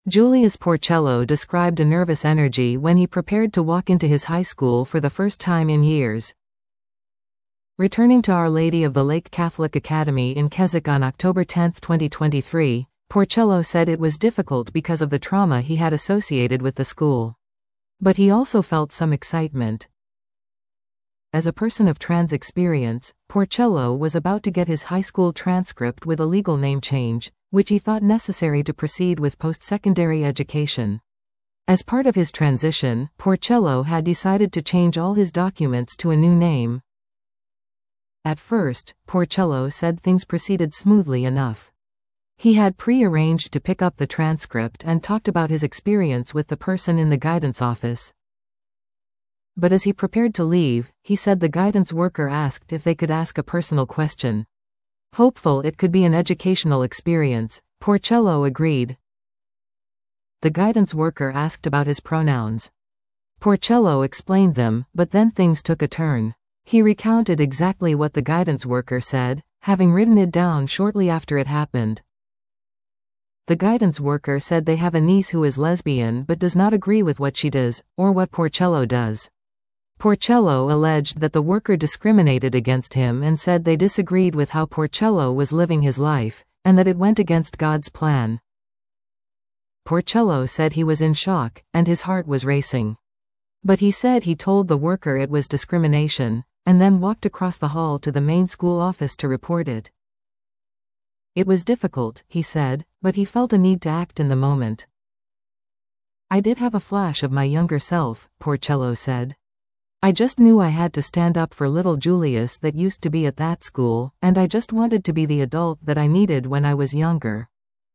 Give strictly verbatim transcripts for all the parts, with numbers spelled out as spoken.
Julius Porcello described a nervous energy when he prepared to walk into his high school for the first time in years. Returning to Our Lady of the Lake Catholic Academy in Keswick on October tenth twenty twenty-three, Porcello said it was difficult because of the trauma he had associated with the school. But he also felt some excitement. As a person of trans experience, Porcello was about to get his high school transcript with a legal name change, which he thought necessary to proceed with post-secondary education. As part of his transition, Porcello had decided to change all his documents to a new name. At first, Porcello said things proceeded smoothly enough. He had pre-arranged to pick up the transcript and talked about his experience with the person in the guidance office. But as he prepared to leave, he said the guidance worker asked if they could ask a personal question. Hopeful it could be an educational experience, Porcello agreed. The guidance worker asked about his pronouns. Porcello explained them, but then things took a turn. He recounted exactly what the guidance worker said, having written it down shortly after it happened. The guidance worker said they have a niece who is lesbian but does not agree with what she does, or what Porcello does. Porcello alleged that the worker discriminated against him and said they disagreed with how Porcello was living his life, and that it went against God's plan. Porcello said he was in shock, and his heart was racing. But he said he told the worker it was discrimination, and then walked across the hall to the main school office to report it. It was difficult, he said, but he felt a need to act in the moment. I did have a flash of my younger self, Porcello said. I just knew I had to stand up for little Julius that used to be at that school, and I just wanted to be the adult that I needed when I was younger.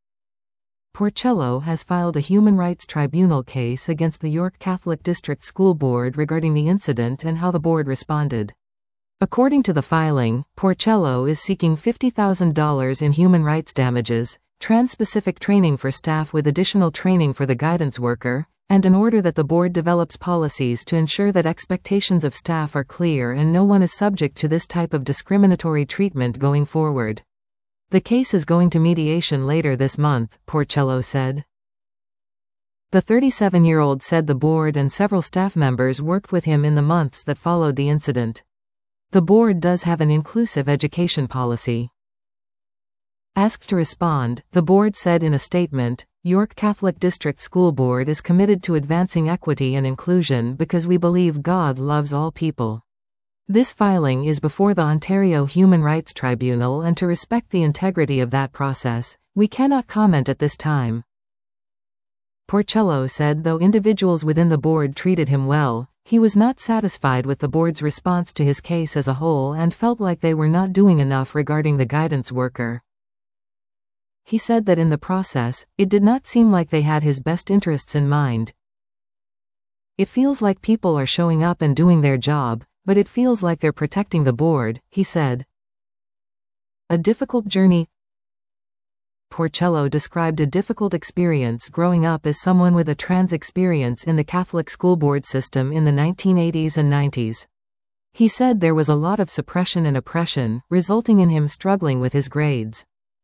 Porcello has filed a human rights tribunal case against the York Catholic District School Board regarding the incident and how the board responded. According to the filing, Porcello is seeking fifty thousand dollars in human rights damages, trans-specific training for staff with additional training for the guidance worker, and an order that the board develops policies to ensure that expectations of staff are clear and no one is subject to this type of discriminatory treatment going forward. The case is going to mediation later this month, Porcello said. The thirty-seven-year-old said the board and several staff members worked with him in the months that followed the incident. The board does have an inclusive education policy. Asked to respond, the board said in a statement, York Catholic District School Board is committed to advancing equity and inclusion because we believe God loves all people. This filing is before the Ontario Human Rights Tribunal, and to respect the integrity of that process, we cannot comment at this time. Porcello said though individuals within the board treated him well, he was not satisfied with the board's response to his case as a whole and felt like they were not doing enough regarding the guidance worker. He said that in the process, it did not seem like they had his best interests in mind. It feels like people are showing up and doing their job, but it feels like they're protecting the board, he said. A difficult journey. Porcello described a difficult experience growing up as someone with a trans experience in the Catholic school board system in the nineteen eighties and nineties. He said there was a lot of suppression and oppression, resulting in him struggling with his grades.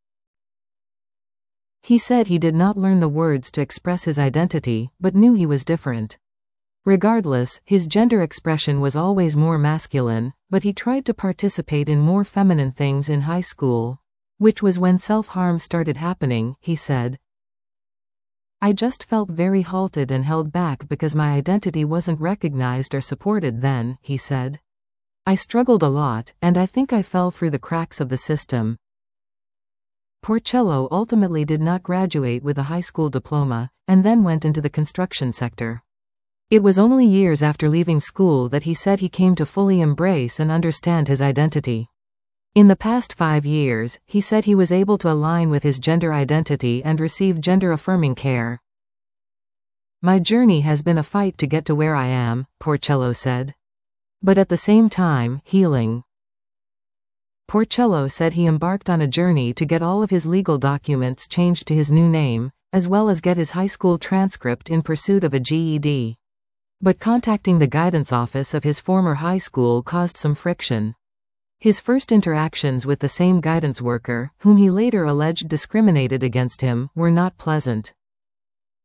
He said he did not learn the words to express his identity, but knew he was different. Regardless, his gender expression was always more masculine, but he tried to participate in more feminine things in high school, which was when self-harm started happening, he said. I just felt very halted and held back because my identity wasn't recognized or supported then, he said. I struggled a lot, and I think I fell through the cracks of the system. Porcello ultimately did not graduate with a high school diploma, and then went into the construction sector. It was only years after leaving school that he said he came to fully embrace and understand his identity. In the past five years, he said he was able to align with his gender identity and receive gender-affirming care. My journey has been a fight to get to where I am, Porcello said. But at the same time, healing. Porcello said he embarked on a journey to get all of his legal documents changed to his new name, as well as get his high school transcript in pursuit of a G E D. But contacting the guidance office of his former high school caused some friction. His first interactions with the same guidance worker, whom he later alleged discriminated against him, were not pleasant.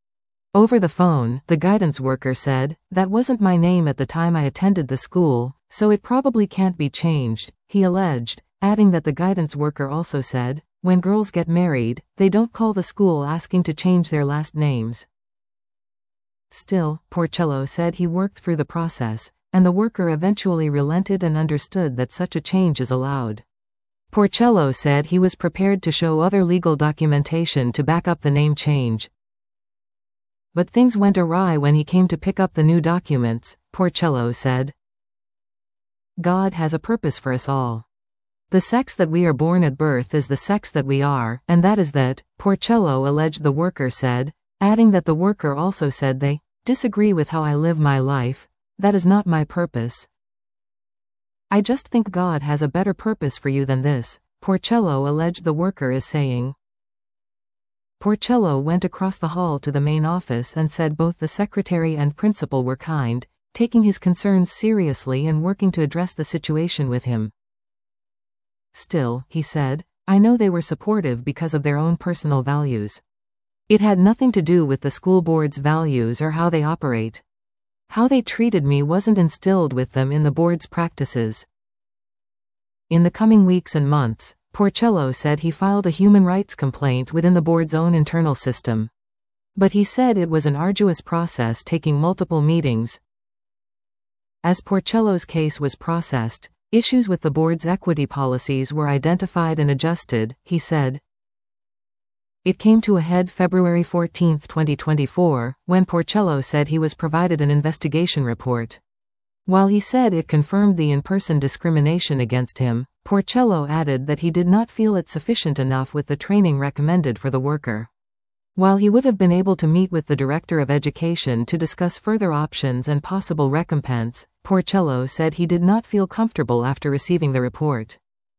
Over the phone, the guidance worker said, "That wasn't my name at the time I attended the school, so it probably can't be changed," he alleged, adding that the guidance worker also said, "When girls get married, they don't call the school asking to change their last names." Still, Porcello said he worked through the process, and the worker eventually relented and understood that such a change is allowed. Porcello said he was prepared to show other legal documentation to back up the name change. But things went awry when he came to pick up the new documents, Porcello said. God has a purpose for us all. The sex that we are born at birth is the sex that we are, and that is that, Porcello alleged the worker said, adding that the worker also said they disagree with how I live my life. That is not my purpose. I just think God has a better purpose for you than this, Porcello alleged the worker is saying. Porcello went across the hall to the main office and said both the secretary and principal were kind, taking his concerns seriously and working to address the situation with him. Still, he said, I know they were supportive because of their own personal values. It had nothing to do with the school board's values or how they operate. How they treated me wasn't instilled with them in the board's practices. In the coming weeks and months, Porcello said he filed a human rights complaint within the board's own internal system. But he said it was an arduous process taking multiple meetings. As Porcello's case was processed, issues with the board's equity policies were identified and adjusted, he said. It came to a head February fourteenth twenty twenty-four, when Porcello said he was provided an investigation report. While he said it confirmed the in-person discrimination against him, Porcello added that he did not feel it sufficient enough with the training recommended for the worker. While he would have been able to meet with the Director of Education to discuss further options and possible recompense, Porcello said he did not feel comfortable after receiving the report.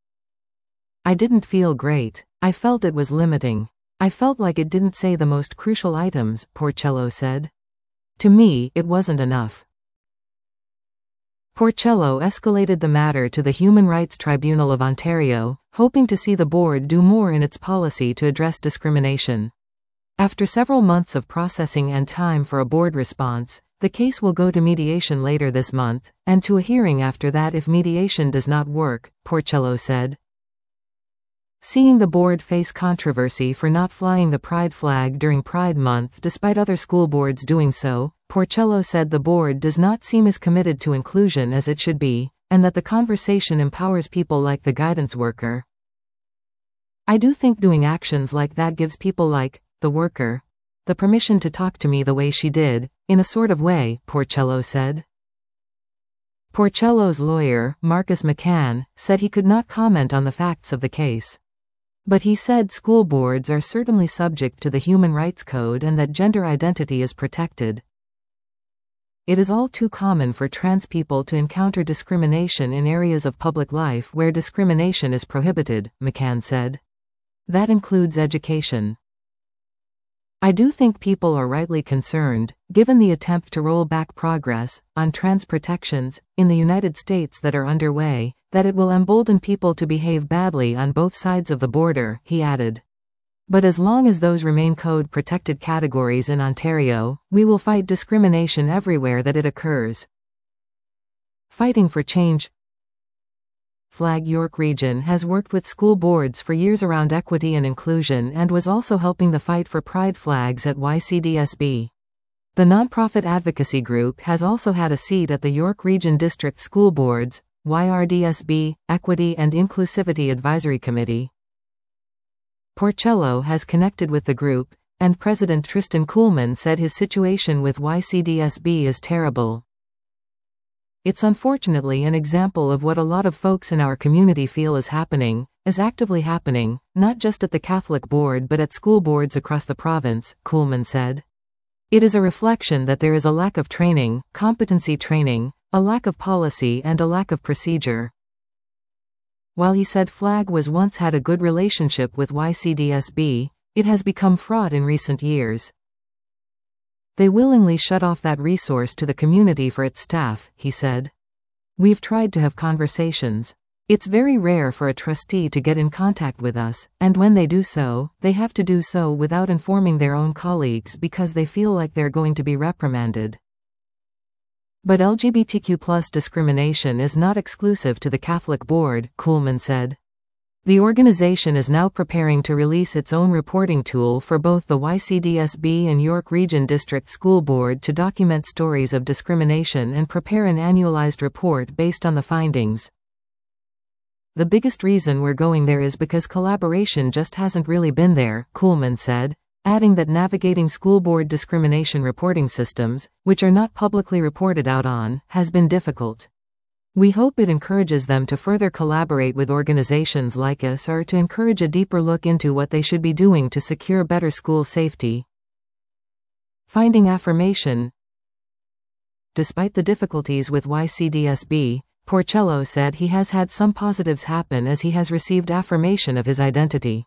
I didn't feel great. I felt it was limiting. I felt like it didn't say the most crucial items, Porcello said. To me, it wasn't enough. Porcello escalated the matter to the Human Rights Tribunal of Ontario, hoping to see the board do more in its policy to address discrimination. After several months of processing and time for a board response, the case will go to mediation later this month, and to a hearing after that if mediation does not work, Porcello said. Seeing the board face controversy for not flying the Pride flag during Pride Month despite other school boards doing so, Porcello said the board does not seem as committed to inclusion as it should be, and that the conversation empowers people like the guidance worker. I do think doing actions like that gives people like the worker the permission to talk to me the way she did, in a sort of way, Porcello said. Porcello's lawyer, Marcus McCann, said he could not comment on the facts of the case. But he said school boards are certainly subject to the Human Rights Code and that gender identity is protected. It is all too common for trans people to encounter discrimination in areas of public life where discrimination is prohibited, McCann said. That includes education. I do think people are rightly concerned, given the attempt to roll back progress on trans protections in the United States that are underway, that it will embolden people to behave badly on both sides of the border, he added. But as long as those remain code-protected categories in Ontario, we will fight discrimination everywhere that it occurs. Fighting for change. Flag York Region has worked with school boards for years around equity and inclusion and was also helping the fight for pride flags at Y C D S B. The nonprofit advocacy group has also had a seat at the York Region District School Boards, Y R D S B, Equity and Inclusivity Advisory Committee. Porcello has connected with the group, and President Tristan Kuhlman said his situation with Y C D S B is terrible. It's unfortunately an example of what a lot of folks in our community feel is happening, is actively happening, not just at the Catholic board but at school boards across the province, Kuhlman said. It is a reflection that there is a lack of training, competency training, a lack of policy and a lack of procedure. While he said Flag was once had a good relationship with Y C D S B, it has become fraught in recent years. They willingly shut off that resource to the community for its staff, he said. We've tried to have conversations. It's very rare for a trustee to get in contact with us, and when they do so, they have to do so without informing their own colleagues because they feel like they're going to be reprimanded. But L G B T Q plus discrimination is not exclusive to the Catholic Board, Kuhlman said. The organization is now preparing to release its own reporting tool for both the Y C D S B and York Region District School Board to document stories of discrimination and prepare an annualized report based on the findings. The biggest reason we're going there is because collaboration just hasn't really been there, Kuhlman said, adding that navigating school board discrimination reporting systems, which are not publicly reported out on, has been difficult. We hope it encourages them to further collaborate with organizations like us or to encourage a deeper look into what they should be doing to secure better school safety. Finding affirmation. Despite the difficulties with Y C D S B, Porcello said he has had some positives happen as he has received affirmation of his identity.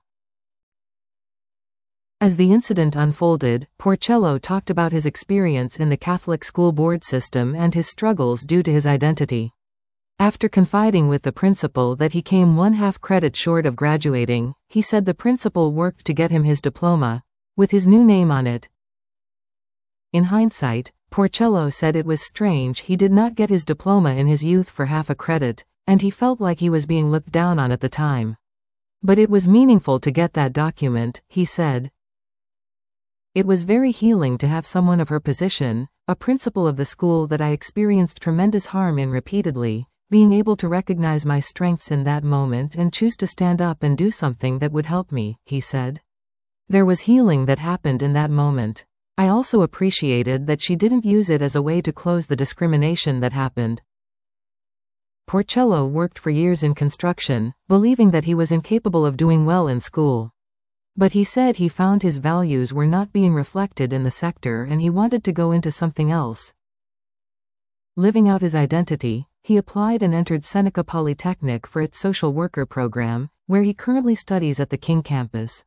As the incident unfolded, Porcello talked about his experience in the Catholic school board system and his struggles due to his identity. After confiding with the principal that he came one half credit short of graduating, he said the principal worked to get him his diploma, with his new name on it. In hindsight, Porcello said it was strange he did not get his diploma in his youth for half a credit, and he felt like he was being looked down on at the time. But it was meaningful to get that document, he said. It was very healing to have someone of her position, a principal of the school that I experienced tremendous harm in repeatedly, being able to recognize my strengths in that moment and choose to stand up and do something that would help me, he said. There was healing that happened in that moment. I also appreciated that she didn't use it as a way to close the discrimination that happened. Porcello worked for years in construction, believing that he was incapable of doing well in school. But he said he found his values were not being reflected in the sector and he wanted to go into something else. Living out his identity, he applied and entered Seneca Polytechnic for its social worker program, where he currently studies at the King campus.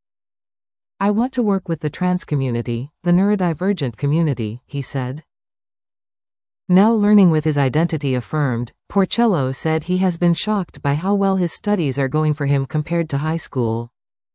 I want to work with the trans community, the neurodivergent community, he said. Now learning with his identity affirmed, Porcello said he has been shocked by how well his studies are going for him compared to high school.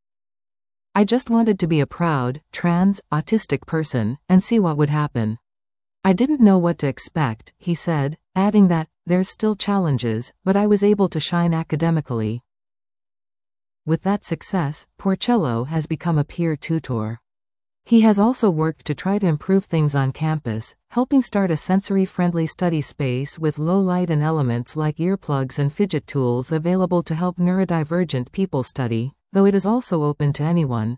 I just wanted to be a proud, trans, autistic person, and see what would happen. I didn't know what to expect, he said, adding that, there's still challenges, but I was able to shine academically. With that success, Porcello has become a peer tutor. He has also worked to try to improve things on campus, helping start a sensory-friendly study space with low light and elements like earplugs and fidget tools available to help neurodivergent people study, though it is also open to anyone.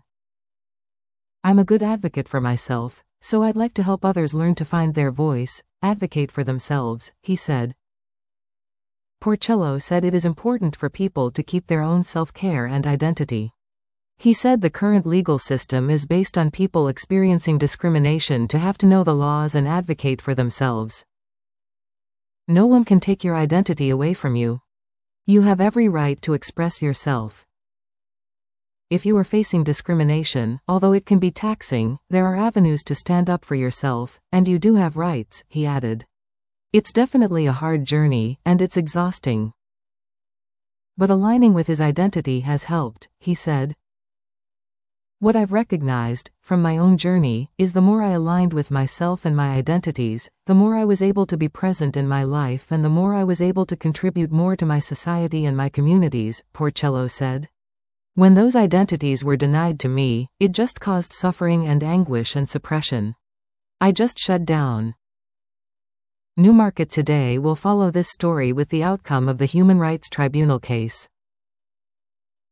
I'm a good advocate for myself, so I'd like to help others learn to find their voice, advocate for themselves, he said. Porcello said it is important for people to keep their own self-care and identity. He said the current legal system is based on people experiencing discrimination to have to know the laws and advocate for themselves. No one can take your identity away from you. You have every right to express yourself. If you are facing discrimination, although it can be taxing, there are avenues to stand up for yourself, and you do have rights, he added. It's definitely a hard journey, and it's exhausting. But aligning with his identity has helped, he said. What I've recognized, from my own journey, is the more I aligned with myself and my identities, the more I was able to be present in my life and the more I was able to contribute more to my society and my communities, Porcello said. When those identities were denied to me, it just caused suffering and anguish and suppression. I just shut down. Newmarket Today will follow this story with the outcome of the Human Rights Tribunal case.